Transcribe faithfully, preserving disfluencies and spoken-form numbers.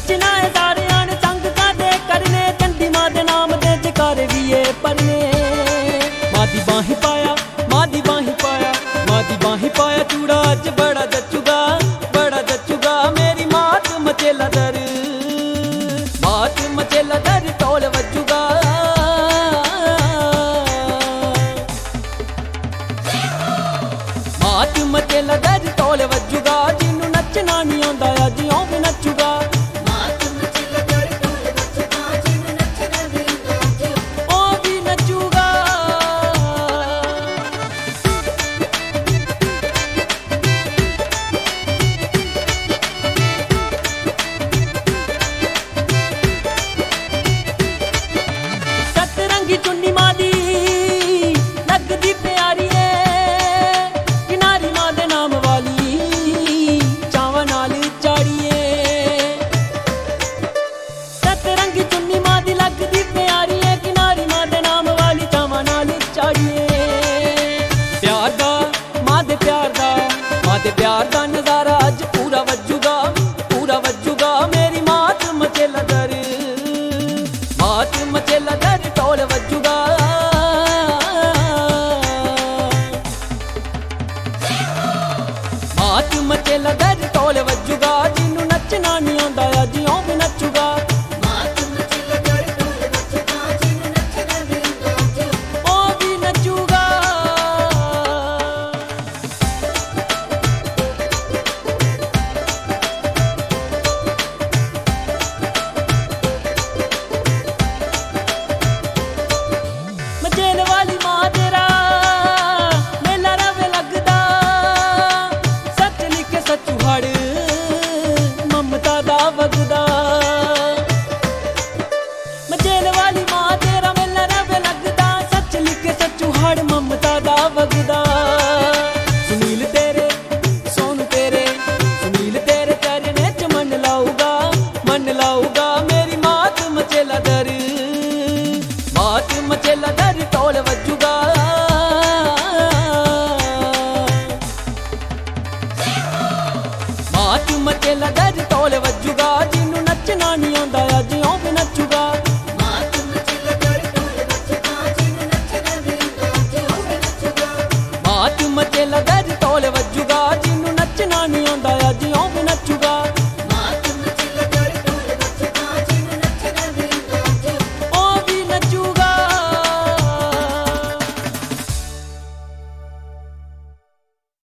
नचना है सारियां ने संग कादे करने चंडी मां दे नाम दे जकारे भी ये पढ़ने मां दी बाही पाया मां दी बाही पाया मां दी बाही पाया चूड़ा अज बड़ा जचूगा बड़ा जचूगा मेरी मात मचेला दर मात मचेला दर ढोल वजूगा मात मचेला दर ढोल वजूगा जिन्नू नचना नहीं आंदा अज ओं भी नचूगा चुन्नी मां दी लगदी प्यारी है किनारी मां दे नाम वाली चावां नाल चाड़िए सतरंगी चुन्नी मां दी लगदी प्यारी है किनारी मां दे नाम वाली चावां नाल चाड़िए प्यार दा मां दे प्यार दा मां दे प्यार दा नजारा अज पूरा वजूगा पूरा वजूगा मेरी मात मचेला दर मात मचेला दर ढोल वजूगा मात मचेला दर ढोल वजूगा जिन्नू नचना नहीं आंदा अज ओं